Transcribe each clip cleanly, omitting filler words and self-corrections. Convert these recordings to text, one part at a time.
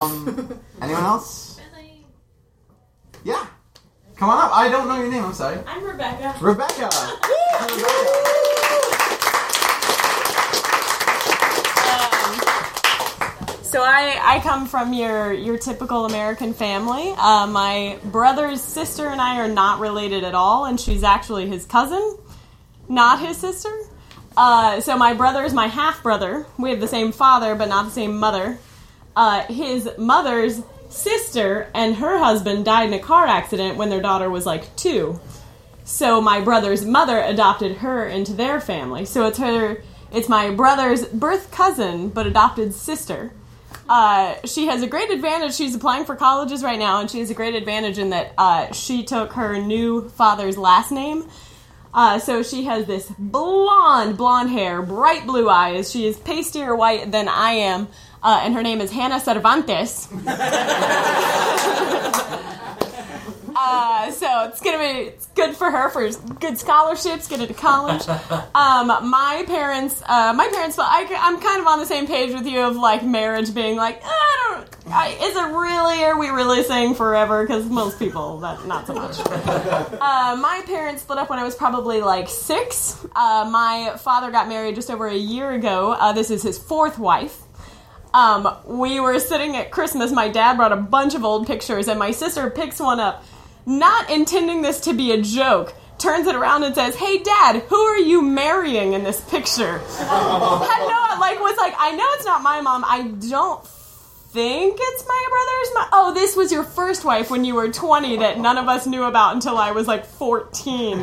Anyone else? Yeah. Come on up. I don't know your name. I'm sorry. I'm Rebecca. Rebecca. So I come from your typical American family. My brother's sister and I are not related at all, and she's actually his cousin, not his sister. So my brother is my half-brother. We have the same father, but not the same mother. His mother's sister and her husband died in a car accident when their daughter was like 2. So my brother's mother adopted her into their family. So it's my brother's birth cousin, but adopted sister. She has a great advantage. She's applying for colleges right now, and she has a great advantage in that she took her new father's last name. So she has this blonde hair, bright blue eyes. She is pastier white than I am, and her name is Hannah Cervantes. So it's good for her for good scholarships, get into college. My parents, I'm kind of on the same page with you of like marriage being like, are we really saying forever? Because most people, not so much. My parents split up when I was probably like 6. My father got married just over a year ago. This is his 4th wife. We were sitting at Christmas. My dad brought a bunch of old pictures, and my sister picks one up, not intending this to be a joke, turns it around and says, "Hey, Dad, who are you marrying in this picture?" I know it's not my mom. I don't think it's my brother's mom. Oh, this was your first wife when you were 20 that none of us knew about until I was like 14.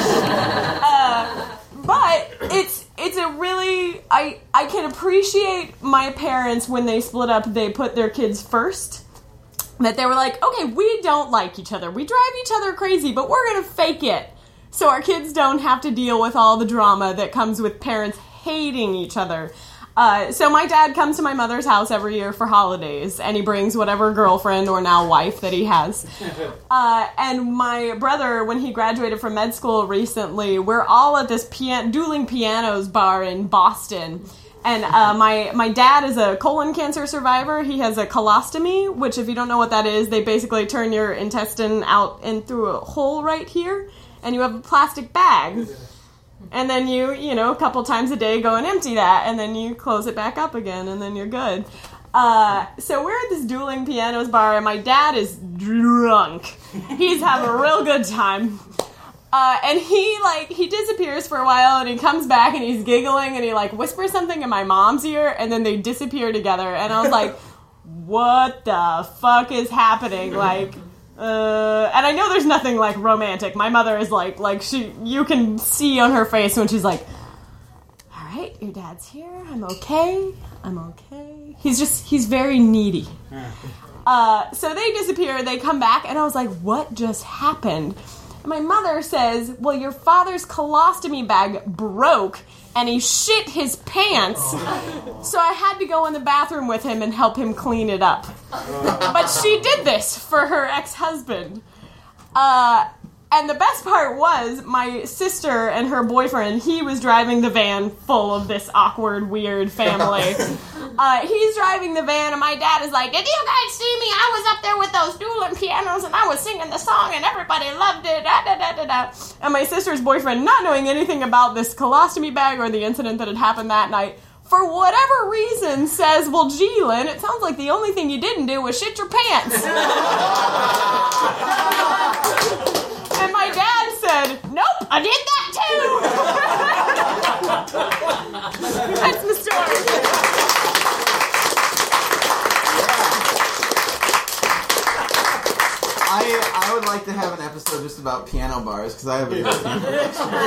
But it's a really, I can appreciate my parents when they split up, they put their kids first. That they were like, okay, we don't like each other. We drive each other crazy, but we're going to fake it. So our kids don't have to deal with all the drama that comes with parents hating each other. So my dad comes to my mother's house every year for holidays, and he brings whatever girlfriend or now wife that he has. And my brother, when he graduated from med school recently, we're all at this Dueling Pianos bar in Boston. And my dad is a colon cancer survivor. He has a colostomy, which if you don't know what that is, they basically turn your intestine out and through a hole right here, and you have a plastic bag. And then you a couple times a day go and empty that, and then you close it back up again, and then you're good. So we're at this Dueling Pianos bar, and my dad is drunk. He's having a real good time. And he disappears for a while, and he comes back, and he's giggling, and he, whispers something in my mom's ear, and then they disappear together. And I was like, what the fuck is happening? And I know there's nothing, romantic. My mother is, you can see on her face when she's like, all right, your dad's here. I'm okay. He's very needy. So they disappear. They come back, and I was like, what just happened? And my mother says, well, your father's colostomy bag broke, and he shit his pants. So I had to go in the bathroom with him and help him clean it up. But she did this for her ex-husband. And the best part was my sister and her boyfriend, he was driving the van full of this awkward, weird family. He's driving the van, and my dad is like, did you guys see me? I was up there with those dueling pianos, and I was singing the song, and everybody loved it. Da, da, da, da, da. And my sister's boyfriend, not knowing anything about this colostomy bag or the incident that had happened that night, for whatever reason, says, well, gee, Lynn, it sounds like the only thing you didn't do was shit your pants. And my dad said, nope, I did that too. That's the story. I would like to have an episode just about piano bars, because I have a